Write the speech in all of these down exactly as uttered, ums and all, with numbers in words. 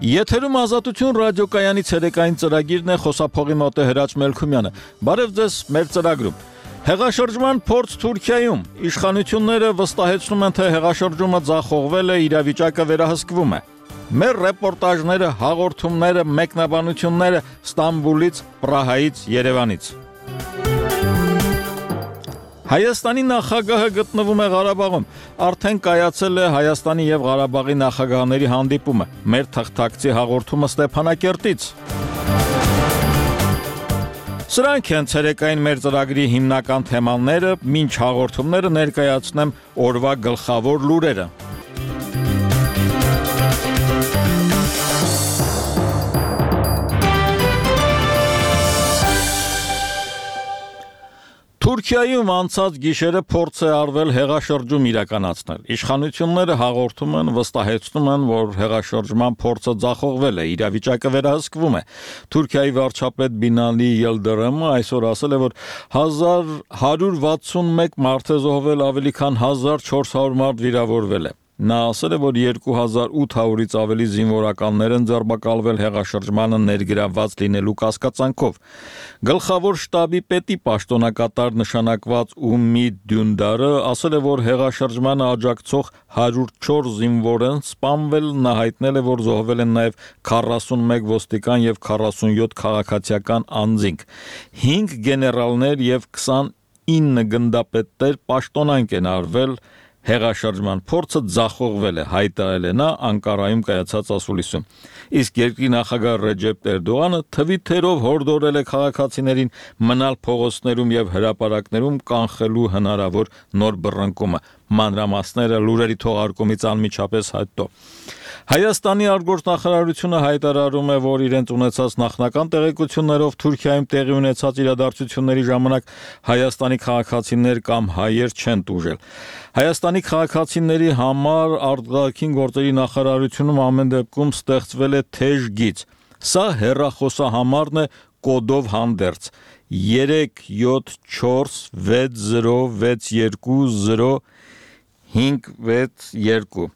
Եթերում Ազատություն ռադիոկայանի ցերեկային ծրագիրն է, խոսափողի մոտ է Հրաչ Մելքումյանը։ Բարև ձեզ մեր ծրագրում։ Հեղաշրջման փորձ Թուրքիայում իշխանությունները վստահեցնում են, թե հեղաշրջումը ձախողվել է, իրավիճակը վերահսկվում է։ Մեր ռեպորտաժները, հաղորդումները, մեկնաբանությունները Ստամբուլից, Պրահայից, Երևանից։ Հայաստանի նախագահը գտնվում է Ղարաբաղում։ Արդեն կայացել է Հայաստանի եւ Ղարաբաղի նախագահների հանդիպումը։ Մեր թղթակցի հաղորդումը Ստեփանակերտից։ Սրանք են ցերեկային մեր ծրագրի հիմնական թեմաները, մինչ հաղորդումները ներկայացնեմ օրվա գլխավոր լուրերը։ Թուրքիայում անցած գիշերը փորձ է արվել հեղաշրջում իրականացնել։ Իշխանությունները հաղորդում են, վստահեցնում են, որ հեղաշրջման փորձը ձախողվել է, իրավիճակը վերահսկվում է։ Թուրքիայի վարչապետ Բինալի Ելդրեմը այսօր ասել է, որ հազար հարյուր վաթսունմեկ մարդ է զոհվել, ավելի քան հազար չորս հարյուր մարդ վիրավորվել է։ Նա ասել է, որ երկու հազար ութ հարյուրից ավելի զինվորականներ են ձերբակալվել հեղաշրջմանը ներգրավված լինելու կասկածանքով։ Գլխավոր շտաբի պետի պաշտոնակատար նշանակված Ումիդ Դյունդարը ասել է, որ հեղաշրջմանը աջակցող հարյուր չորս զինվոր են սպանվել, նա հայտնել է, որ զոհվել են նաև քառասունմեկ ոստիկան եւ քառասունյոթ քաղաքացիական անձինք։ հինգ գեներալներ եւ քսանինը գնդապետներ պաշտոնանկ են արվել։ Հեղաշրջման փորձը ձախողվել է, հայտարարել է նա Անկարայում կայացած ասուլիսում։ Իսկ երկրի նախագահ Ռեջեփ Էրդողանը թվիթերով հորդորել է քաղաքացիներին մնալ փողոցներում եւ հրապարակներում կանխելու հնարավոր նոր բռնկումը։ Մանրամասները լուրերի թողարկումից անմիջապես հետո։ Հայաստանի արտգործնախարարությունը հայտարարում է, որ իրենց ունեցած նախնական տեղեկություններով Թուրքիայում տեղի ունեցած իրադարձությունների ժամանակ Հայաստանի քաղաքացիներ կամ հայեր չեն տուժել։ Հայաստանի քաղաքացիների համար արտգաղթին գործերի նախարարությունում ամեն դեպքում ստեղծվել է թեժ գիծ։ Սա հեռախոսահամարն է կոդով հանդերձ երեք յոթ չորս վեց զիրո վեց երկու զիրո հինգ վեց երկու։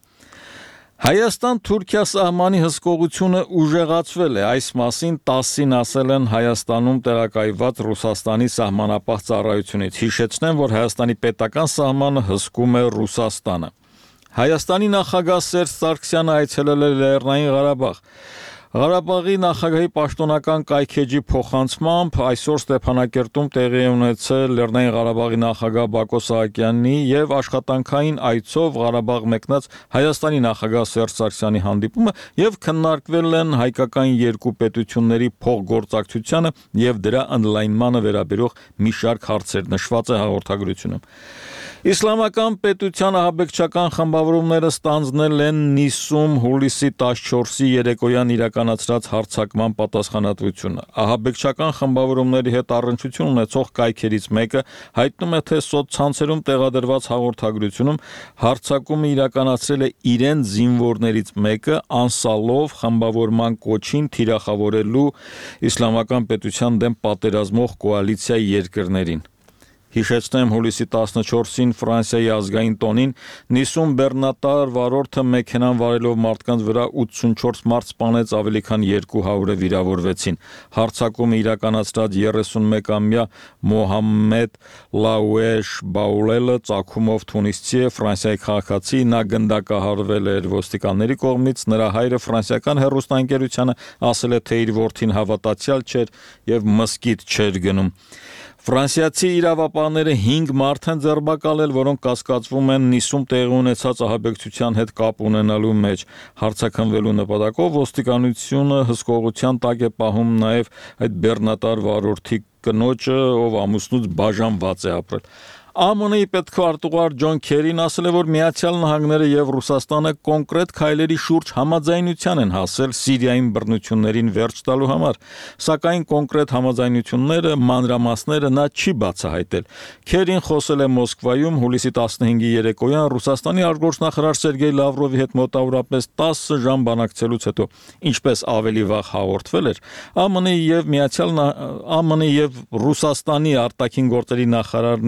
Հայաստան-Թուրքիա սահմանի հսկողությունը ուժեղացվել է, այս մասին տասին ասել են Հայաստանում տեղակայված Ռուսաստանի սահմանապահ ծառայությունից։ Հիշեցնեմ, որ Հայաստանի պետական սահմանը հսկում է Ռուսաստանը։ Հայաստանի նախագահ Սերժ Սարգսյանը այցելել է Լեռնային Ղարաբաղ։ Ղարաբաղի նախագահի պաշտոնական կայքեջի փոխանցմամբ այսօր Ստեփանակերտում տեղի է ունեցել Լեռնային Ղարաբաղի նախագահ Բակո Սահակյանի եւ աշխատանքային այցով Ղարաբաղ մեկնած Հայաստանի նախագահ Սերժ Սարգսյանի հանդիպումը եւ քննարկվել են հայկական երկու պետությունների փոխգործակցությանը եւ դրա ընդլայնմանը վերաբերող մի շարք հարցեր, նշված է հաղորդագրությունում։ Իսլամական պետության ահաբեկչական խմբավորումները ստանձնել են Նիսում հուլիսի տասնչորսի երեկոյան իրականացրած հարձակման պատասխանատվությունը։ Ահաբեկչական խմբավորումների հետ առնչություն ունեցող կայքերից մեկը հայտնում է, թե սոցցանցերում տեղադրված հաղորդագրությունում հարձակումը իրականացրել է իրեն զինվորներից մեկը անսալով խմբավորման կոչին թիրախավորելու իսլամական պետության դեմ պատերազմող կոալիցիայի երկրներին։ Հիշեցնեմ, հուլիսի տասնչորսին Ֆրանսիայի ազգային տոնին Նիսում բեռնատար վարորդը մեքենան վարելով մարդկանց վրա ութսունչորս մարդ սպանեց, ավելի քան երկու հարյուրը վիրավորվեցին։ Հարձակումը իրականացրած երեսունմեկամյա Մոհամմեդ Լաուեշ Բաուլելը ծագումով թունիսցի է, Ֆրանսիայի քաղաքացի, նա գնդակահարվել էր ոստիկանների կողմից, նրա հայրը ֆրանսիական հեռուստաընկերությանը ասել է, թե իր որդին հավատացյալ չէր եւ մզկիթ չէր գնում։ Ֆրանսիացի իրավապահները հինգ մարդ են ձերբակալել, որոնք կասկածվում են Նիսում տեղի ունեցած ահաբեկչության հետ կապ ունենալու մեջ։ Հարձակվելու նպատակով ոստիկանությունը հսկողության տակ է պահում նաև այդ բեռնատար վարորդի կնոջը, ով ամուսնուց բաժանված է ապրել։ ԱՄՆ-ի պետքարտուղար Ջոն Քերին ասել է, որ Միացյալ Նահանգները եւ Ռուսաստանը կոնկրետ քայլերի շուրջ համաձայնության են հասել Սիրիայում բռնություններին վերջ տալու համար, սակայն կոնկրետ համաձայնությունները, մանրամասները նա չի բացահայտել։ Քերին խոսել է Մոսկվայում հուլիսի տասնհինգի երեկոյան Ռուսաստանի արտգործնախարար Սերգեյ Լավրովի հետ մոտավորապես տասը ժամ բանակցելուց հետո, ինչպես ավելի վաղ հաղորդվել էր, ԱՄՆ-ի եւ Միացյալ ԱՄՆ-ի եւ Ռուսաստանի արտաքին գործերի նախարարների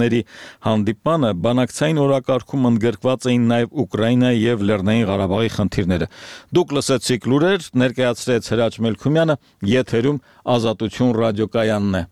Հանդիպանը բանակցային օրակարգում ընդգրկված էին նաև Ուկրաինայի եւ Լեռնային Ղարաբաղի խնդիրները։ Դուք լսեցիք լուրեր, ներկայացրեց Հրաչ Մելքումյանը, եթերում Ազատություն ռադիոկայանն է։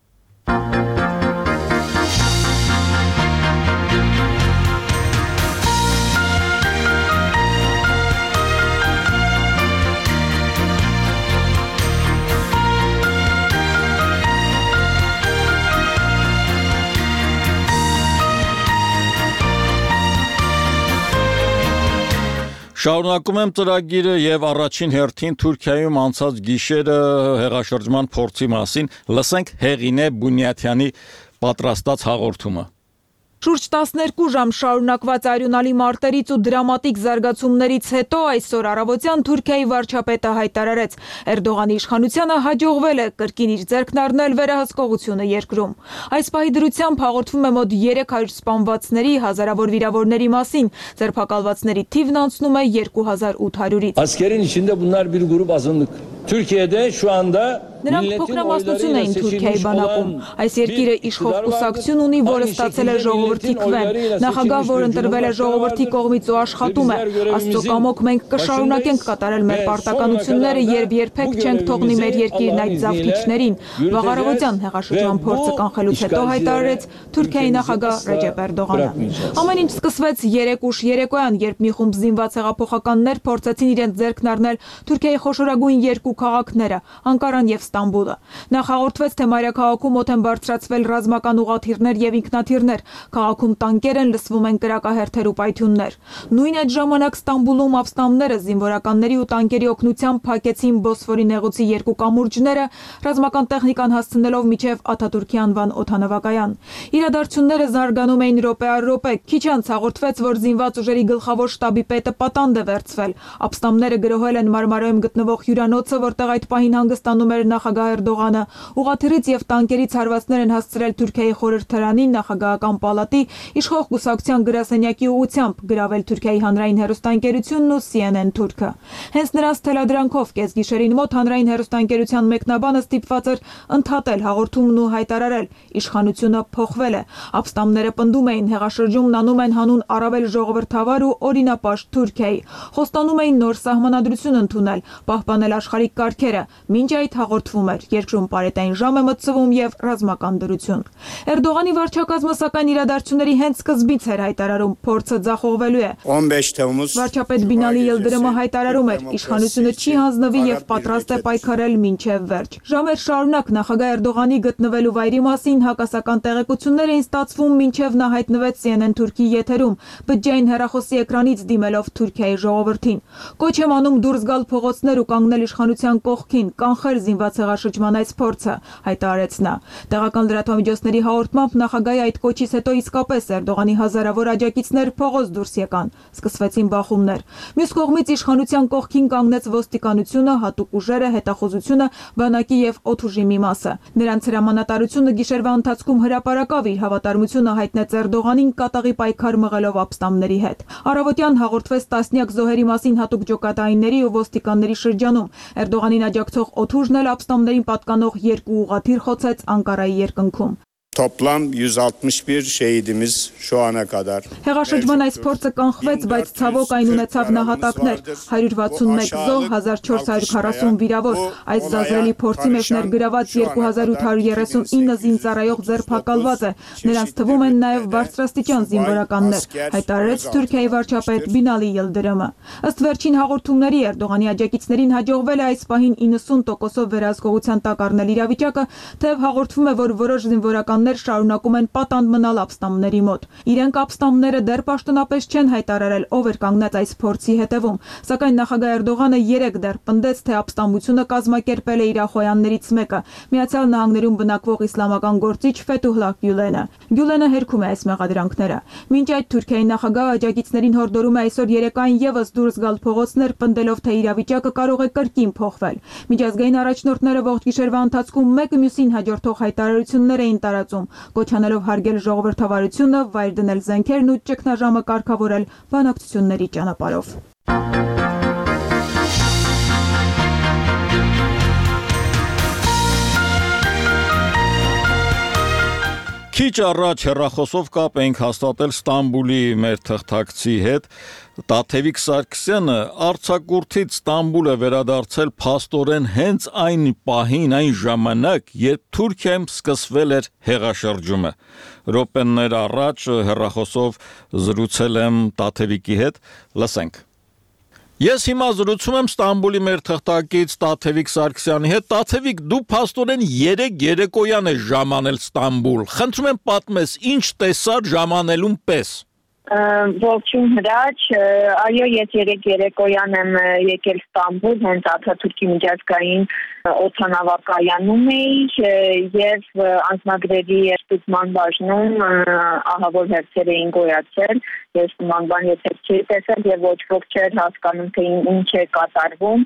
Շարունակում եմ ծրագիրը եւ առաջին հերթին Թուրքիայում անցած գիշերը հեղաշրջման փորձի մասին լսենք Հեղինե Բունյաթյանի պատրաստած հաղորդումը։ Շուրջ տասներկու ժամ շարունակված արյունալի մարտերից ու դրամատիկ զարգացումներից հետո այսօր առավոտյան Թուրքիայի վարչապետը հայտարարեց, Էրդողանի իշխանությանը հաջողվել է կրկին իր ձեռքն առնել վերահսկողությունը երկրում։ Այս պահի դրությամբ հաղորդվում է մոտ երեք հարյուր սպանվածների, հազարավոր վիրավորների մասին, ձերբակալվածների թիվն անցնում է երկու հազար ութ հարյուրից։ Askerin içinde bunlar bir grup azınlık. Türkiye'de şu anda Նրանք փոքրամասնություն էին Թուրքիայի բանակում։ Այս երկիրը իշխող կուսակցություն ունի, որը ստացել է ժողովրդի քվեն։ Նախագահ, որ ընտրվել է ժողովրդի կողմից ու աշխատում է։ Աստծո կամոք մենք կշարունակենք կատարել մեր պարտականությունները եւ երբեք չենք թողնի մեր երկիրն այդ զավթիչներին։ Վաղ առավոտյան հեղաշրջման փորձը կանխելուց հետո հայտարարեց Թուրքիայի նախագահ Ռեջեփ Էրդողանը։ Ամեն ինչ սկսվեց երեք ուշ երեկոյան, երբ մի խումբ զինված հեղափոխականներ փորձեցին իրենց ձեռքն առնել Թուրքիայի խոշորագույն երկու քաղաքները՝ Անկարան եւ Ստամբուլը։ Նախ հաղորդվեց, թե մայրաքաղաքում մոտ են բարձրացվել ռազմական ուղղաթիռներ եւ ինքնաթիռներ, քաղաքում տանկեր են, լսվում են կրակահերթեր ու պայթյուններ։ Նույն այդ ժամանակ Ստամբուլում ապստամբները զինվորականների ու տանկերի օգնությամբ փակեցին Բոսֆորի նեղուցի երկու կամուրջները, ռազմական տեխնիկան հասցնելով մինչև Աթաթուրքի անվան օդանավակայան։ Իրադարձությունները զարգանում էին րոպե առ րոպե։ Քիչ անց հաղորդվեց, որ զինված ուժերի գլխավոր շտաբի պետը պատանդ է վերցվել։ Ապստամբները գրոհել են Մարմարոյում գտնվող հյուրանոցը, որտեղ այդ պահին հանգստանում էր նախագահ Էրդողանը, ուղղաթիռից եւ տանկերից հարվածներ են հասցրել Թուրքիայի խորհրդարանին, նախագահական պալատի, իշխող կուսակցության գրասենյակի ուղղությամբ, գրավել Թուրքիայի հանրային հեռուստաընկերությունն ու C N N Թուրքը։ Հենց նրանց թելադրանքով կեսգիշերին մոտ հանրային հեռուստաընկերության մեկնաբանը ստիպված էր ընդհատել հաղորդումն ու հայտարարել, իշխանությունը փոխվել է։ Ապստամբները պնդում էին, հեղաշրջումն անում են հանուն առավել ժողովրդավար ու օրինապաշտ Թուրքիայի։ Խոստանում էին նոր սահմանադրություն ընդունել, պահպանել աշխարհիկ կարգերը։ Մինչ այդ հաղորդվում էր, երկրում պարետային ժամ է մտցվում եւ ռազմական դրություն։ Էրդողանի վարչակազմը սակայն իրադարձությունների հենց սկզբից էր հայտարարում, փորձը ձախողվելու է։ Վարչապետ Բինալի Ելդրեմը հայտարարում էր, իշխանությունը չի հանձնվի եւ պատրաստ է պայքարել մինչեւ վերջ։ Ժամեր շարունակ նախագահ Էրդողանի գտնվելու վայրի մասին հակասական տեղեկություններ էին ստացվում, մինչեւ նա հայտնվեց C N N Թուրքի եթերում, բջջային հեռախոսի էկրանից դիմելով Թուրքիայի ժողովրդին։ Կոչ եմ անում դուրս գալ փողոցներ ու կանգնել իշխանության կողքին, կանխել զինված հեղաշրջման այս փորձը, հայտարարեց նա։ Տեղական լրատվամիջոցների հաղորդմամբ նախագահի այդ կոչից հետո իսկապես Էրդողանի հազարավոր աջակիցներ փողոց դուրս եկան։ Սկսվեցին բախումներ։ Մյուս կողմից իշխանության կողքին կանգնեց ոստիկանությունը, հատուկ ուժերը, հետախուզությունը, բանակի եւ օդուժի մի մասը։ Նրանց հրամանատարությունը գիշերվա ընթացքում հրապարակավ իր հավատարմությունը հայտնեց Էրդողանին կատաղի պայքար մղելով ապստամբների հետ։ Առավոտյան հաղորդվեց տասնյակ զոհերի մասին հատուկ ջոկատայինների ու ոստիկանների շրջանում։ Էրդողանին աջակցող օդուժն էլ ապստամբներին պատկանող երկու ուղղաթիռ խոցեց Անկարայի երկնքում։ Toplam yüz altmış bir şehidimiz şu ana kadar. Հեղաշրջման այս փորձը կանխվեց, բայց ցավոք այն ունեցավ նահատակներ, հարյուր վաթսուն մեկ զոհ, հազար չորս հարյուր քառասուն վիրավոր։ Այս զազրելի փորձի մեջ ներգրաված երկու հազար ութ հարյուր երեսուն ինը զինծառայող ձերբակալված է։ Նրանց թվում են նաև բարձրաստիճան զինվորականներ, հայտարարեց Թուրքիայի վարչապետ Բինալի Ելդրեմը։ Ըստ վերջին հաղորդումների Էրդողանի աջակիցներին հաջողվել է այս պահին իննսուն տոկոսով վերահսկողության տակ առնել իրավիճակը, թեև հաղորդվում է, որ որոշ զինվորականներ շարունակում են պատանդ մնալ ապստամբների մոտ։ Իրենք ապստամբները դեռ պաշտոնապես չեն հայտարարել, ով էր կանգնած այս փորձի հետևում, սակայն նախագահ Էրդողանը երեկ դեռ պնդեց, թե ապստամբությունը կազմակերպել է իր ախոյաններից մեկը՝ Միացյալ Նահանգներում բնակվող իսլամական գործիչ Ֆեթուհլահ Գյուլենը։ Գյուլենը հերքում է այս մեղադրանքները։ Մինչ այդ Թուրքիայի նախագահը աջակիցներին հորդորում է այսօր երեկոյան եւս դուրս գալ փողոցներ, պնդելով, թե իրավիճակը կարող է կրկին փոխվել։ Միջազգային առաջնորդները ողջ գիշերվա ընթացքում մեկը մյուսին հաջորդող հայտարարություններ էին տարածում, կոչանելով հարգել ժողովրդավարությունը, վայր դնել զենքերն ու ճգնաժամը կարգավորել բանակցությունների ճանապարհով։ Քիչ առաջ հեռախոսով կապ ենք հաստատել Ստամբուլի մեր թղթակցի հետ Տաթևիկ Սարգսյանը արձակուրդից Ստամբուլ է վերադարձել փաստորեն հենց այն պահին, այն ժամանակ, երբ Թուրքիայում սկսվել էր հեղաշրջումը։ Րոպեներ առաջ հեռախոսով զրուցել եմ Տաթևիկի հետ, լսենք։ Ես հիմա զրուցում եմ Ստամբուլի մեր թղթակից Տաթևիկ Սարգսյանի հետ։ Տաթևիկ, դու փաստորեն երեք երեկոյան ես ժամանել Ստամբուլ։ Խնդրում եմ պատմես, ինչ տեսար ժամանելուն պես։ Ողջույն Հրաչ, այո, ես երեք երեկոյան եմ եկել Ստամբուլ, հենց Աթաթուրքի միջազգային օդանավակայանում էի եւ անձնագրերի ստուգման բաժնում ահավոր հերթեր էին գոյացել, ես նման բան եթե չէի տեսել եւ ոչ ոք չէր հասկանում թե ինչ է կատարվում,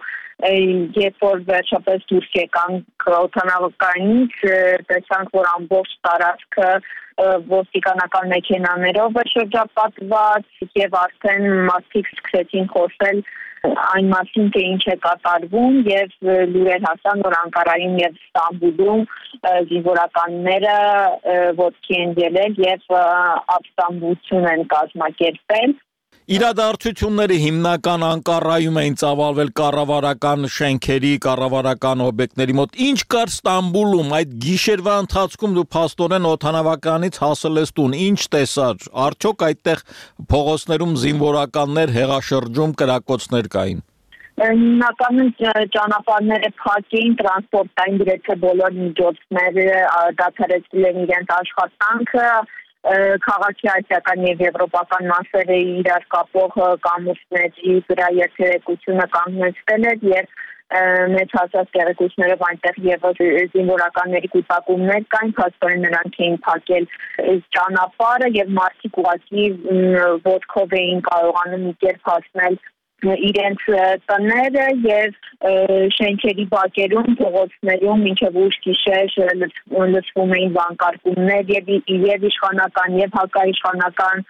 երբ որ վերջապես դուրս եկանք օդանավակայանից, տեսանք, որ ամբողջ տարածքը ոստիկանական մեքենաներով էր շրջապատված եւ արդեն մարդիկ սկսեցին խոսել այն մասին, թե ինչ է կատարվում եւ լուրեր հասան, որ Անկարայում եւ Ստամբուլում զինվորականները ոտքի են ելել եւ ապստամբություն են կազմակերպել։ Իրադարձությունները հիմնական Անկարայում էին ծավալվել կառավարական շենքերի, կառավարական օբյեկտների մոտ։ Ինչ կար Ստամբուլում այդ գիշերվա ընթացքում դու փաստորեն օդանավականից հասել ես տուն, ինչ տեսար։ Արդյոք այդտեղ փողոցներում զինվորականներ, հեղաշրջում, կրակոցներ կային։ Հիմնականում ճանապարհները փակ էին, տրանսպորտային գրեթե բոլոր միջոցները դադարեցրել են իրենց աշխատանքը։ Քաղաքի ասիական եւ եվրոպական մասերը իրար կապող կամուրջների վրա երթերեկությունը կանգնեցվել էր եւ մեծ հասած տեղեկություններով այնտեղ եւս զինվորականների կուտակումներ կային, փաստորեն նրանք էին փակել ճանապարհը եւ մարդիկ ուղղակի ոտքով էին կարողանում մի կերպ հասնել իրենց տները եւ շենքերի բակերում, փողոցներում մինչեւ ուշ գիշեր լսվում էին վանկարկումներ եւ եւ իշխանական եւ հակաիշխանական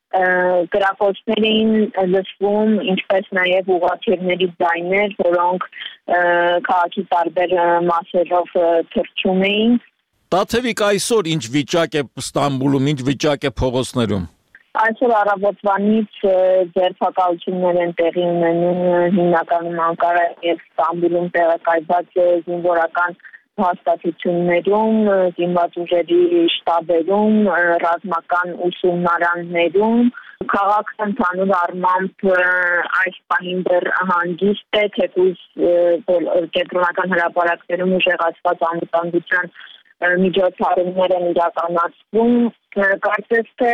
գրակոչներ էին լսվում, ինչպես նաեւ ուղղաթիռների ձայներ, որոնք քաղաքի տարբեր մասերով թռչում էին։ Տաթևիկ, այսօր ինչ վիճակ է Ստամբուլում, ինչ վիճակ է փողոցներում։ Այսօր առավոտվանից ձերբակալություններ են տեղի ունենում հիմնականում Անկարայում եւ Ստամբուլում տեղակայված զինվորական հաստատություններում, զինված ուժերի շտաբերում, ռազմական ուսումնարաններում, քաղաքն ընդհանուր առմամբ այս պահին դեռ հանգիստ է, թեկուզ կենտրոնական հրապարակներում ուժեղացված անվտանգության միջոցառումներ են իրականացվում, կարծես թե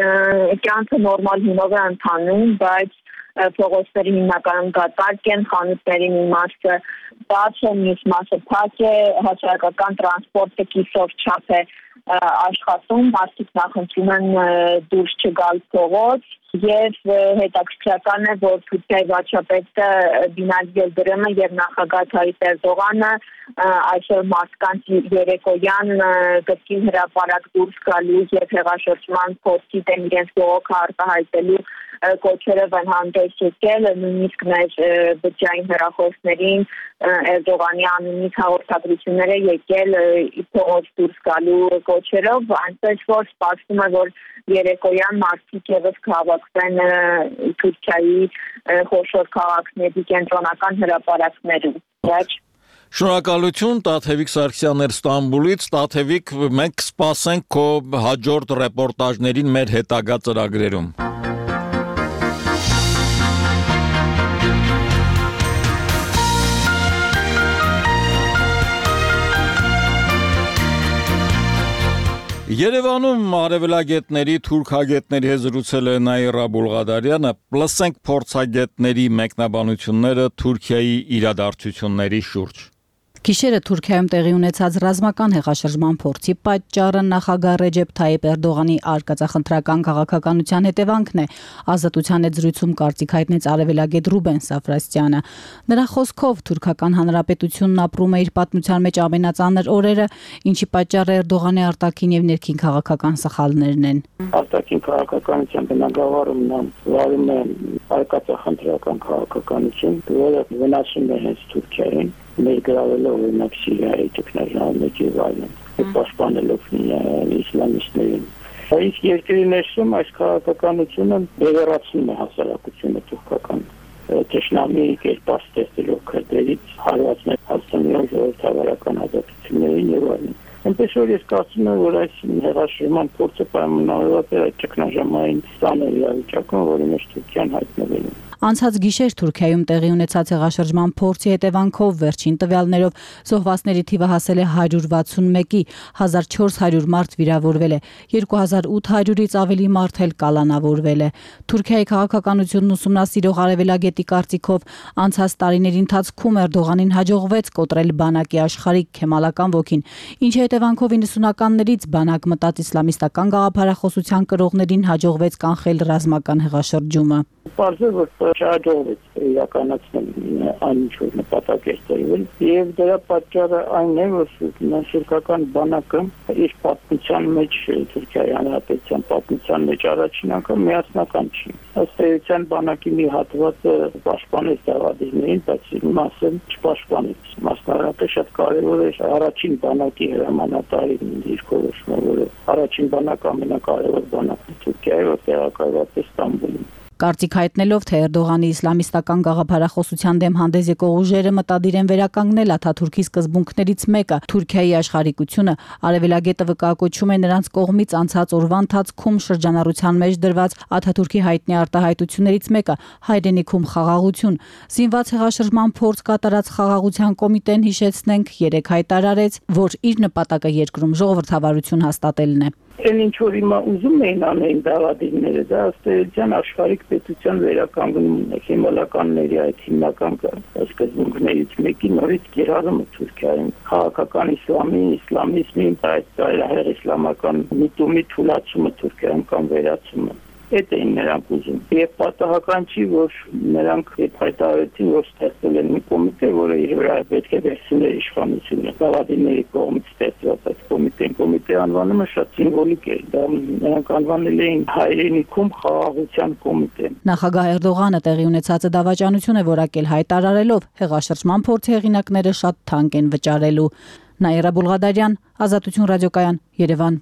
կյանքը նորմալ հունով է ընթանում, բայց փողոցների հիմնականում կատարկ են, խանութների մի մասը բաց է, մյուս մասը փակ է, հասարակական տրանսպորտը կիսով չափ է աշխատում, մարդիկ նախընտրում են դուրս չգալ փողոց եւ հետաքրքրական է, որ Թուրքիայի վարչապետը Բինալի Yıldırımը եւ նախագահ Tayyip Erdoğanը այսօր մարդկանց երեկոյան կրկին հրապարակ դուրս գալու եւ հեղաշրջման փոստի դեմ իրենց բողոքը արտահայտելու կոչերով են հանդես եկել, նույնիսկ մեր բջջային հեռախոսներին Էրդողանի անունից հաղորդագրություններ է եկել փողոց դուրս գալու կոչերով, այնպես որ սպասվում է, որ երեկոյան մարդիկ եւս կհավաքվեն Թուրքիայի խոշոր քաղաքների կենտրոնական հրապարակներում։ Շնորհակալություն Տաթևիկ Սարգսյաններ Ստամբուլից, Տաթևիկ, մենք կսպասենք քո հաջորդ ռեպորտաժներին մեր հետագա ծրագրերում։ Երևանում արևելագետների, թուրքագետների հետ զրուցել է Նաիրա Բուլղադարյանը, լսենք փորձագետների մեկնաբանությունները Թուրքիայի իրադարձությունների շուրջ։ Գիշերը Թուրքիայում տեղի ունեցած ռազմական հեղաշրջման փորձի պատճառը նախագահ Ռեջեփ Թայիպ Էրդողանի արկածախնդրական քաղաքականության հետևանքն է, Ազատության հետ զրույցում կարծիք հայտնեց արևելագետ Ռուբեն Սաֆրաստյանը։ Նրա խոսքով թուրքական հանրապետությունն ապրում է իր պատմության մեջ ամենածանր օրերը, ինչի պատճառը Էրդողանի արտաքին եւ ներքին քաղաքական սխալներն են։ Արտաքին քաղաքականության բնագավառումն անցնում է արկածախնդրական քաղաքականություն, որը վնասում է հենց Թուրքիային։ ներգրավելով օրինակ Սիրիայի ճգնաժամը եւ այլն, պաշտպանելով իսլամիստներին։ Այս երկրի ներսում այս քաղաքականությունը բևեռացնում է հասարակությունը թուրքական ճշնամի կերպար ստեղծելով քրդերից հարվածներ հասցնելով ժողովրդավարական ազատություններին եւ այլն։ Այնպես որ ես կարծում եմ, որ այս հեղաշրջման փորձը պայմանավորված է այդ ճգնաժամային ստանալ իրավիճակում, որի մեջ Թուրքիան հայտնվել է։ Անցած գիշեր Թուրքիայում տեղի ունեցած հեղաշրջման փորձի հետևանքով վերջին տվյալներով զոհվածների թիվը հասել է հարյուր վաթսունմեկի, հազար չորս հարյուր մարդ վիրավորվել է, երկու հազար ութ հարյուրից ավելի մարդ էլ կալանավորվել է։ Թուրքիայի քաղաքականությունն ուսումնասիրող Արևելագետի կարծիքով անցած տարիների ընթացքում Էրդողանին հաջողվեց կոտրել բանակի աշխարհիկ քեմալական ոգին, ինչի հետևանքով իննսունականներից բանակ մտած իսլամիստական գաղափարախոսության կրողներին հաջողվեց կանխել ռազմական հեղաշրջումը։ Պարզը որ չհաջողվեց իրականացնել այն ինչ որ նպատակ էր ծրվել եւ դրա պատճառը այն է որ սուրկական բանակը իր պատմության մեջ Թուրքիայի հանրապետության պատմության մեջ առաջին անգամ միասնական չի։ Ըստ էության բանակի մի հատվածը պաշտպանեց դավադիրներին, բայց իր մասը չպաշտպանեց։ Մասնավորապես շատ կարևոր է առաջին բանակի հրամանատարի դիրքորոշումը, որը առաջին բանակ ամենակարևոր բանակն է Թուրքիայի, որ տեղակայված է Ստամբուլում։ Կարծիք հայտնելով, թե Էրդողանի իսլամիստական գաղափարախոսության դեմ հանդես եկող ուժերը մտադիր են վերականգնել Աթաթուրքի սկզբունքներից մեկը՝ Թուրքիայի աշխարհիկությունը, Արևելագետը վկայակոչում է նրանց կողմից անցած օրվա ընթացքում շրջանառության մեջ դրված Աթաթուրքի հայտնի արտահայտություններից մեկը՝ հայրենիքում խաղաղություն։ Զինված հեղաշրջման փորձ կատարած խաղաղության կոմիտեն, հիշեցնենք, երեկ հայտարարեց, որ իր նպատակը երկրում ժողովրդավարություն հաստատելն է։ Այն ինչ որ հիմա ուզում էին անել դավադիրները, դա ըստ էության աշխարհիկ պետության վերականգնումն է, քեմալականների այդ հիմնական սկզբունքներից մեկի նորից գերարումը Թուրքիայում, քաղաքական իսլամի, իսլամիզմի, այդ ծայրահեղ իսլամական միտումի թուլացումը Թուրքիայում կամ վերացումը։ Այդ էին նրանք ուզում։ Եվ պատահական չի, որ նրանք հայտարարեցին, որ ստեղծել են մի կոմիտե, որը իր վրա պետք է վերցներ իշխանությունը։ Դավադիրների կողմից ստեղծված այդ կոմիտեն, կոմիտե անվանումը շատ սիմվոլիկ է։ Դա նրանք անվանել էին հայրենիքում խաղաղության կոմիտե։ Նախագահ Էրդողանը տեղի ունեցածը դավաճանություն է որակել, հայտարարելով հեղաշրջման փորձի հեղինակները շատ թանկ են վճարելու։ Նաիրա Բուլղադարյան, Ազատություն ռադիոկայան, Երևան։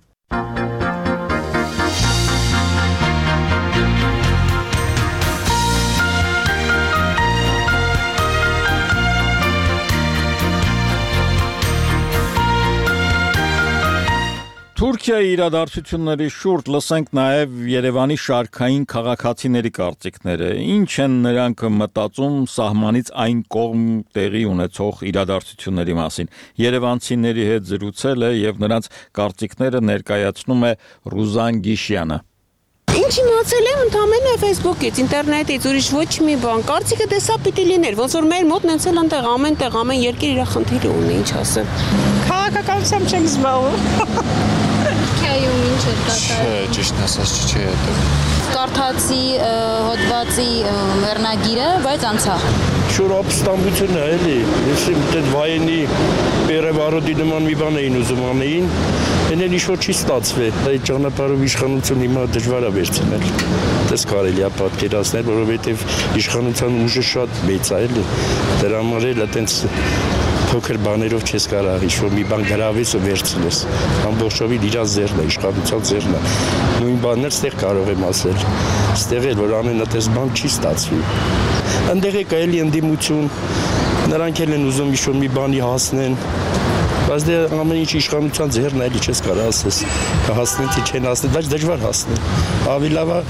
Թուրքիայի իրադարձությունների շուրջ լսենք նաև Երևանի շարքային քաղաքացիների կարծիքները։ Ինչ են նրանք մտածում սահմանից այն կողմ տեղի ունեցող իրադարձությունների մասին։ Երևանցիների հետ զրուցել է եւ նրանց կարծիքները ներկայացնում է Ռուզան Գիշյանը։ Ինչ իմացել եմ ընդամենը Facebook-ից, ինտերնետից, ուրիշ ոչ մի բան։ Կարծիքը դե սա պիտի լիներ, ոնց որ մեր մոտ նենց էլ այնտեղ ամեն տեղ ամեն երկիր իր խնդիրը ունի, ինչ ասեմ։ Քաղաքականությամբ չեմ զբաղվում։ Թուրքիայում ինչ է կատարվում։ Ճիշտ ասած չի հետո։ Կարդացի հոդվածի վերնագիրը, բայց անցա։ Շուրապստամբությունը էլի, ես այդ վայենի Պերևարոդի նման մի բան էին ուզում անեին, այնեն ինչ-որ չի ստացվել, այդ ճանապարհով իշխանություն հիմա դժվար է վերցնել, դες կարելի է պատկերացնել, որովհետև իշխանության ուժը շատ մեծ է էլի, դրա համար էլ այտենց փոքր բաներով չես կարող ինչ-որ մի բան գրավես ու վերցնես, ամբողջովին իր ձեռն է, իշխանության ձեռն է, նույն բանն էլ ստեղ կարող եմ ասել, ստեղ էլ որ անեն այդպես բան չի ստացվի, ընդեղ է կայելի ընդդիմություն, նրանք էլ են ուզում ինչ-որ մի բանի հասնեն, բայց դե ամեն ինչ իշխանության ձեռն է, էլի չես կարող ասես, կհասնեն թե չեն հասնեն, բայց դժվար հասնեն, ավելի լավ է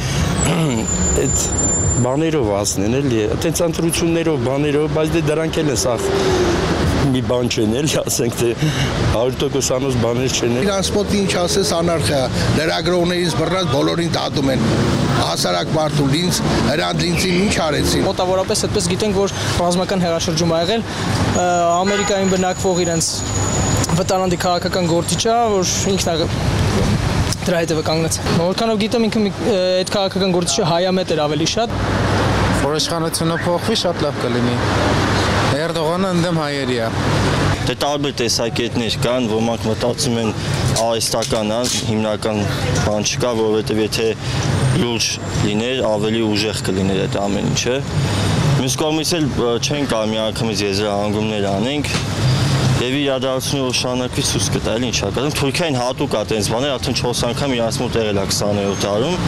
այդ բաներով հասնեն, էլի, այդպես ընտրություններով, բաներով, բայց դե դրանք էլ են սա մի բան չեն էլ, ասենք թե հարյուր տոկոսանոց բաներ չեն էլ։ Իրանց մոտ ինչ ասես անարխիա, լրագրողներից բռնած բոլորին դատում են, հասարակ մարդու լինց, հրանտ լինցին ինչ արեցին։ Մոտավորապես այդպես գիտենք, որ ռազմական հեղաշրջում ա եղել, Ամերիկայում բնակվող իրենց վտարանդի քաղաքական գործիչը, որ ինքն է դրա հետևը կանգնեց։ Որքանով գիտեմ ինքը այդ քաղաքական գործիչը հայամետ էր ավելի շատ։ Որ իշխանությունը փոխվի, շատ լավ կլինի։ Էրդողանը ընդդեմ հայերի է։ Դե տարբեր տեսակետներ կան, ոմանք մտածում են արհեստական, հիմնական բան չկա, որովհետև եթե լուրջ լիներ, ավելի ուժեղ կլիներ այդ ամեն ինչը։ Մյուս կողմից էլ չեն կարող միանգամից եզրահանգումներ անենք եւ իրադարձությունը շարունակվի ցույց կտա, էլ ինչ ակադեմ Թուրքիային հատուկ է տենց բաներ, արդեն չորս անգամ իրաց մոտ եղել է քսաներորդ դարում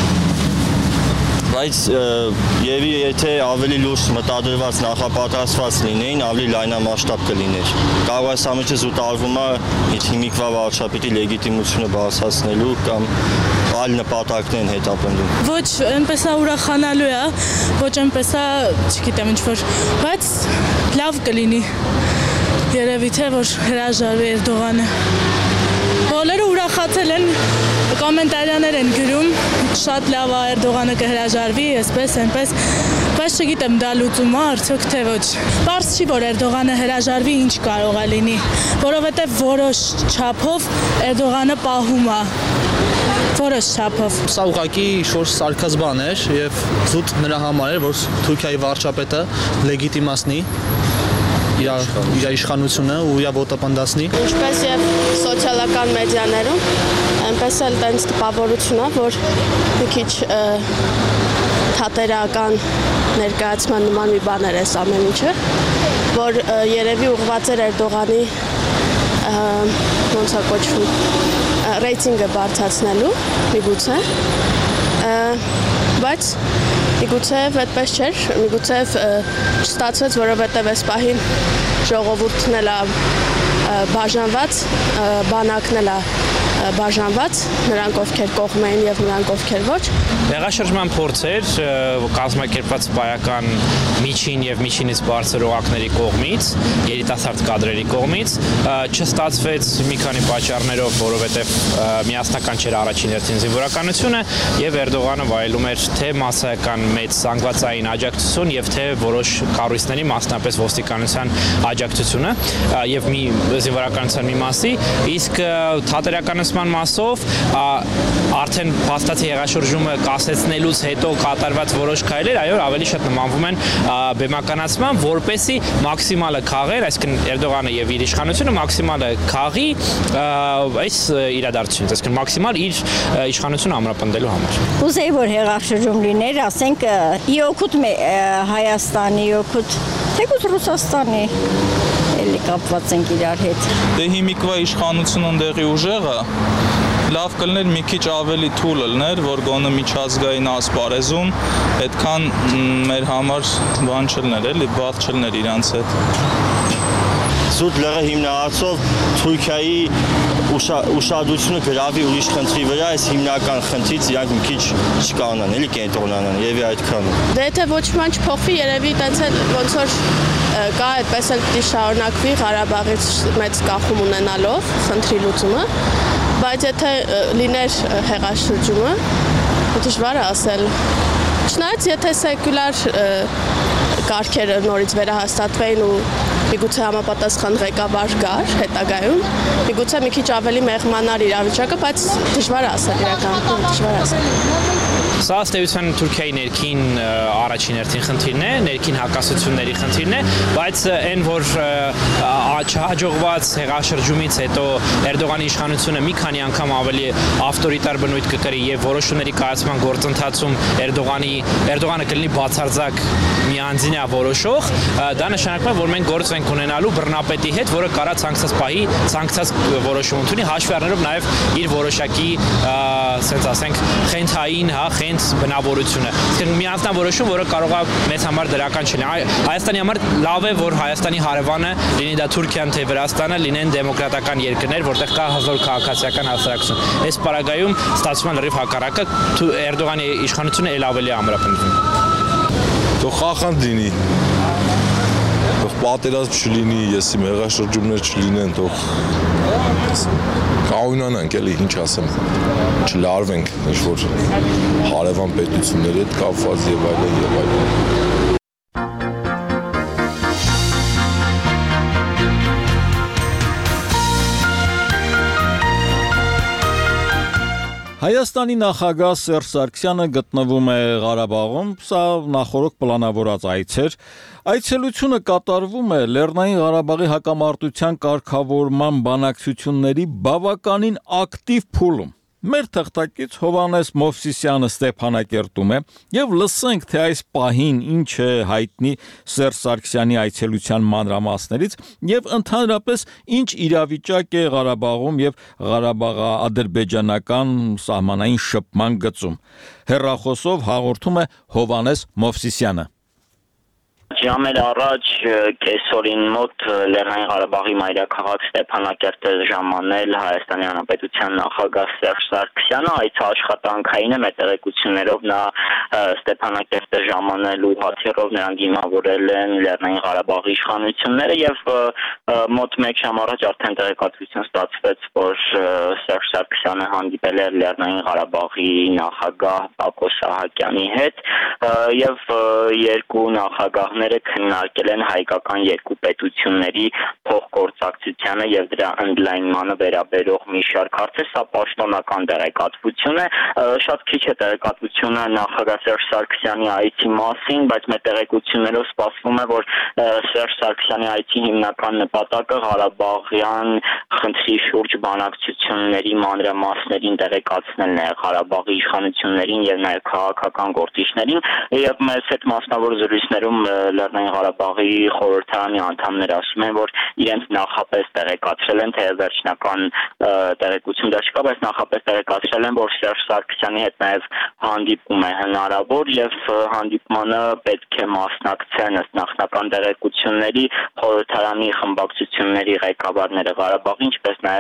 բայց եւի եթե ավելի լուրջ մտադրված նախապատրաստված լինեին, ավելի լայնամասշտաբ կլիներ։ Կարող է սա մեջը զուտ արվում է հիմիկվա վարչապետի լեգիտիմությունը բարձրացնելու կամ այլ նպատակներ են հետապնդում։ Ոչ, այնպես է ուրախանալու է, ոչ այնպես է, չգիտեմ ինչ որ, բայց լավ կլինի։ Երևի թե որ հրաժարվի Էրդողանը։ Բոլորը ուրախացել են, կոմենտարիաներ են գրում, շատ լավ է Էրդողանը կհրաժարվի, այսպես, այնպես, բայց չգիտեմ դա լուծում է, արդյոք թե ոչ։ Պարզ չի, որ Էրդողանը հրաժարվի, ինչ կարող է լինի, որովհետև որոշ չափով Էրդողանը պահում է, որոշ չափով։ Սա ուղղակի շորս սարքած բան էր եւ զուտ նրա համար էր, որ Թուրքիայի վարչապետը լեգիտիմացնի իր իշխանությունը ու իր ոտապնդացնի։ Ինչպես եւ սոցիալական մեդիաներում, այնպես էլ տենց տպավորություն է, որ մի քիչ թատերական ներկայացման նման մի բան էր այս ամեն ինչը, որ երևի ուղղված էր Էրդողանի ոնց է կոչվում ռեյտինգը բարձրացնելու, միգուցե, բայց միգուցեև այդպես չէր, միգուցեև չստացվեց, որովհետև այս պահին ժողովուրդն էլ բաժանված, բանակն էլ բաժանված, նրանք ովքեր կողմ էին եւ նրանք ովքեր ոչ։ Հեղաշրջման փորձեր կազմակերպված սպայական միջին եւ միջինից բարձր օղակների կողմից, երիտասարդ կադրերի կողմից, չստացվեց մի քանի պատճառներով, որովհետեւ միասնական չէր առաջին հերթին զինվորականությունը եւ Էրդողանը վայելում էր թե մասսայական մեծ զանգվածային աջակցություն եւ թե որոշ կառույցների, մասնապես ոստիկանության աջակցությունը եւ մի զինվորականության մի մասի, իսկ թատերականացման մասով արդեն փաստացի հեղաշրջումը կասեցնելուց հետո կատարված որոշ քայլեր, այո, ավելի շատ նմանվում են բեմականացման, որպեսի մաքսիմալը քաղեր, այսինքն Էրդողանը եւ իր իշխանությունը մաքսիմալը քաղի այս իրադարձությունից, այսինքն մաքսիմալ իր իշխանությունը ամրապնդելու համար։ Ուզեի որ հեղաշրջում լիներ, ասենք ի օգուտ Հայաստանի, ի օգուտ թեկուզ Ռուսաստանի էլի կապված ենք իրար հետ։ Դե հիմիկվա իշխանությունը ընդեղի ուժեղը լավ կլներ մի քիչ ավելի թույլ լներ, որ գոնե միջազգային ասպարեզում այդքան մեր համար բան չլներ, էլի բախ չլներ իրանց հետ։ Զուտ լրը հիմնարարցով Թուրքիայի ուշադրությունը գրավի ուրիշ խնդրի վրա, այս հիմնական խնդրից իրանք մի քիչ չկանան, էլի կենտրոնանան, երևի այդքան։ Դե եթե ոչ մի բան չփոխվի, երևի տենց էլ ոնց որ կա այդպես էլ պիտի շարունակվի Ղարաբաղից մեծ կախում ունենալով խնդրի լուծումը, բայց եթե լիներ հեղաշրջումը, դժվար է ասել։ Չնայած եթե սեկուլար կարգերը նորից վերահաստատվեին ու միգուցե համապատասխան ղեկավար գար հետագայում, միգուցե մի քիչ ավելի մեղմանար իրավիճակը, բայց դժվար է ասել իրականում, դժվար է ասել։ Սա ըստ էության Թուրքիայի ներքին առաջին հերթին խնդիրն է, ներքին հակասությունների խնդիրն է, բայց այն որ չհաջողված հեղաշրջումից հետո Էրդողանի իշխանությունը մի քանի անգամ ավելի ավտորիտար բնույթ կկրի եւ որոշումների կայացման գործընթացում Էրդողանի Էրդողանը կլինի բացարձակ միանձնյա որոշող, դա նշանակում է, որ մենք գործ ենք ունենալու բռնապետի հետ, որը կարա ցանկացած պահի ցանկացած որոշում ընդունի, հաշվի առնելով նաեւ իր որոշակի, ասենք ասենք, խենթային, հա, խենթ բնավորությունը։ Իսկ միանձնյա որոշում, որը կարող է մեզ համար դրական չլինի։ Հայաստանի համար լավ է, որ Հայաստանի հարևանը, լինի դա Թուրքիան թե Վրաստանը, լինեն դեմոկրատական երկրներ, որտեղ կա հզոր քաղաքացիական հասարակություն։ Այս պարագայում ստացվում է լրիվ հակառակը, Էրդողանի իշխանությունը ել ավելի ամրապնդվում։ Թող խախանդ լինի, թող պատերազմ չլինի, եսի հեղաշրջումներ չլինեն, թող կայունանանք, էլի ինչ ասեմ, չլարվենք ինչ-որ հարևան պետությունների հետ կապված եւ այլն եւ այլն։ Հայաստանի նախագահ Սերժ Սարգսյանը գտնվում է Ղարաբաղում, սա նախորդ պլանավորած այց էր։ Այցելությունը կատարվում է Լեռնային Ղարաբաղի հակամարտության կարգավորման բանակցությունների բավականին ակտիվ փուլում։ Մեր թղթակից Հովանես Մովսիսյանը Ստեփանակերտում է եւ լսենք թե այս պահին ինչ է հայտնի Սերժ Սարգսյանի այցելության մանրամասներից եւ ընդհանրապես ինչ իրավիճակ է Ղարաբաղում եւ Ղարաբաղա-ադրբեջանական սահմանային շփման գծում։ Հեռախոսով հաղորդում է Հովանես Մովսիսյանը։ Ժամեր առաջ կեսօրին մոտ Լեռնային Ղարաբաղի մայրաքաղաք Ստեփանակերտը ժամանել Հայաստանի Հանրապետության նախագահ Սերժ Սարգսյանը, այս աշխատանքային է, մեր տեղեկություններով նա Ստեփանակերտը ժամանելու հաթիռով նրան դիմավորել են Լեռնային Ղարաբաղի իշխանությունները եւ մոտ մեկ ժամ առաջ արդեն տեղեկատվություն ստացվեց, որ Սերժ Սարգսյանը հանդիպել է Լեռնային Ղարաբաղի նախագահ Բակո Սահակյանի հետ եւ երկու նախագահներ քննարկել են հայկական երկու պետությունների փոխգործակցությանը եւ դրա ընդլայնմանը վերաբերող մի շարք հարցեր, սա պաշտոնական տեղեկատվություն է, շատ քիչ է տեղեկատվությունը նախագահ Սերժ Սարգսյանի այցի մասին, բայց մեր տեղեկություններով սպասվում է, որ Սերժ Սարգսյանի այցի հիմնական նպատակը Ղարաբաղյան խնդրի շուրջ բանակցությունների մանրամասներին տեղեկացնելն է Ղարաբաղի իշխանություններին եւ նաեւ քաղաքական գործիչներին եւ մեծ հետ մասնավոր զրույցներում Լեռնային Ղարաբաղի խորհրդարանի անդամներ ասում են, որ իրենց նախապես տեղեկացրել են, թե վերջնական տեղեկություն դա չկա, բայց նախապես տեղեկացրել են, որ Սերժ Սարգսյանի հետ նաև հանդիպում է հնարավոր եւ հանդիպմանը պետք է մասնակցեն ըստ նախնական տեղեկությունների խորհրդարանի խմբակցությունների ղեկավարները Ղարաբաղի, ինչպես նաև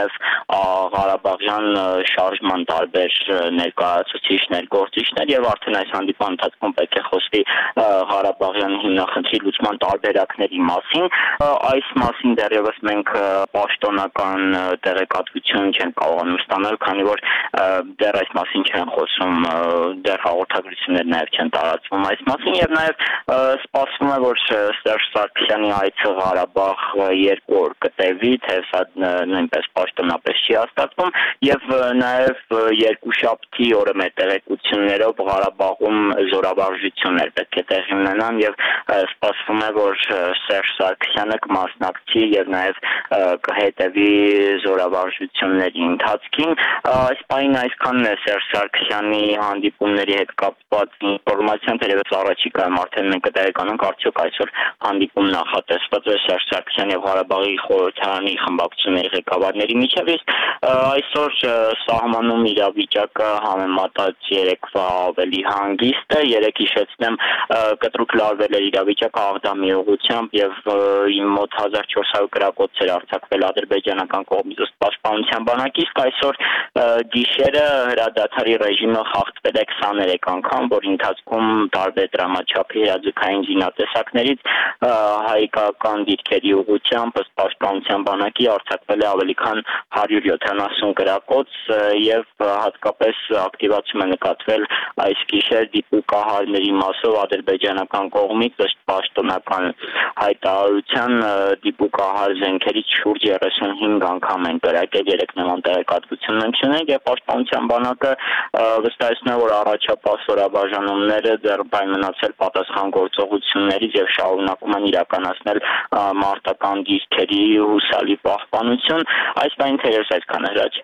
Ղարաբաղյան շարժման տարբեր ներկայացուցիչներ, գործիչներ եւ արդեն այս հանդիպման ընթացքում պետք է խոսվի Ղարաբաղյան հիմնախնդրի լուծման տարբերակների մասին։ Այս մասին դեռևս մենք պաշտոնական տեղեկատվություն չենք կարողանում ստանալ, քանի որ դեռ այս մասին չեն խոսում, դեռ հաղորդագրություններ նաև չեն տարածվում այս մասին եւ նաև սպասվում է, որ Սերժ Սարգսյանի այցը Ղարաբաղ երկու օր կտևի, թե սա նույնպես պաշտոնապես չի հաստատվում եւ նաև երկուշաբթի օրը մեր տեղեկություններով Ղարաբաղում զորավարժություններ պետք է տեղի ունենան եւ սպասվում է, որ Սերժ Սարգսյանը կմասնակցի եւ նաեւ կհետեւի զորավարժությունների ընթացքին։ Այս պահին այսքանն է Սերժ Սարգսյանի հանդիպումների հետ կապված ինֆորմացիան, թերևս առաջիկայում արդեն մենք կտեղեկանանք արդյոք այսօր հանդիպում նախատեսված է Սերժ Սարգսյանի եւ Ղարաբաղի խորհրդարանի խմբակցությունների ղեկավարների միջեւ։ Այսօր սահմանում իրավիճակը համեմատած երեկվա ավելի հանգիստ է, երեք հիշեցնեմ կտրուկ լարվել է իրավիճակը Աղդամի ուղղությամբ եւ իմ մոտ հազար չորս հարյուր գրակոծեր արձակվել ադրբեջանական կողմից ըստ պաշտպանության բանակի, իսկ այսօր գիշերը հրադադարի ռեժիմը խախտվել է քսաներեք անգամ, որի ընթացքում տարբեր դրամաչափի հրաձգային զինատեսակներից հայկական դիրքերի ուղղությամբ ըստ պաշտպանության բանակի արձակվել է ավելի քան հարյուր յոթանասուն գրակոց եւ հատկապես ակտիվացում է նկատվել այս գիշեր դիպուկահարների մասով ադրբեջանական կողմից ըստ պաշտոնական հայտարարության դիպուկահար զենքերից շուրջ երեսունհինգ անգամ են կրակել, երեք նման տեղեկատվություն մենք ունենք եւ պաշտպանության բանակը վստահեցնում է, որ առաջապահ զորաբաժանումները դեռ բայն մնացել պատասխան գործողություններից եւ շարունակում են իրականացնել մարտական դիրքերի հուսալի պահպանություն։ Այս բանը թերևս այդքան է հրաչ։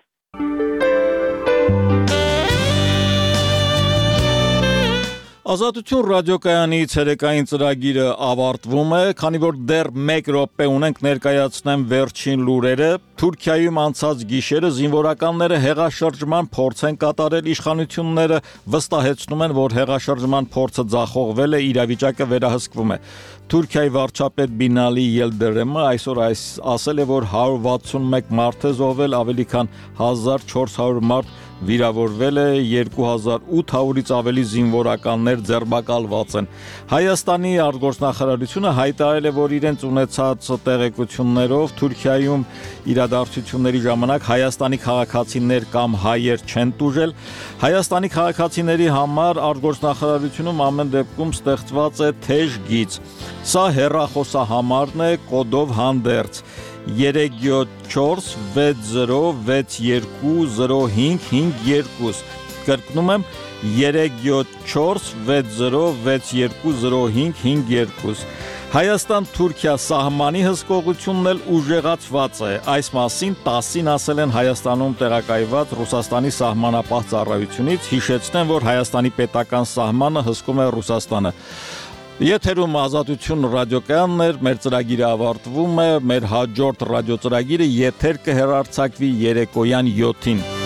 Ազատություն ռադիոկայանի ցերեկային ծրագիրը ավարտվում է, քանի որ դեռ մեկ րոպե ունենք ներկայացնեմ վերջին լուրերը։ Թուրքիայում անցած գիշերը զինվորականները հեղաշրջման փորձ են կատարել, իշխանությունները վստահեցնում են, որ հեղաշրջման փորձը ձախողվել է, իրավիճակը վերահսկվում է։ Թուրքիայի վարչապետ Բինալի Ելդերեմը այսօր այս ասել է, որ հարյուր վաթսունմեկ մարդ է զոհվել, ավելի քան հազար չորս հարյուր մարդ վիրավորվել է, երկու հազար ութ հարյուրից ավելի զինվորականներ ձերբակալված են։ Հայաստանի արտգործնախարարությունը հայտարարել է, որ իրենց ունեցած տեղեկություններով Թուրքիայում իրադարձությունների ժամանակ Հայաստանի քաղաքացիներ կամ հայեր չեն տուժել։ Հայաստանի քաղաքացիների համար արտգործնախարարությունում ամեն դեպքում ստեղծված է թեժ գիծ։ Սա հեռախոսահամարն է կոդով հանդերձ երեք յոթ չորս վեց զիրո վեց երկու զիրո հինգ հինգ երկու։ Կրկնում եմ երեք յոթ չորս վեց զիրո վեց երկու զիրո հինգ հինգ երկու։ Հայաստան-Թուրքիա սահմանի հսկողությունն էլ ուժեղացված է։ Այս մասին տասին ասել են Հայաստանում տեղակայված Ռուսաստանի սահմանապահ ծառայությունից, հիշեցնեն, որ Հայաստանի պետական սահմանը հսկում է Ռուսաստանը։ Եթերում Ազատություն ռադիոկայանն էր, մեր ծրագիրը ավարտվում է, մեր հաջորդ ռադիոծրագիրը եթեր կհեռարձակվի երեկոյան յոթին։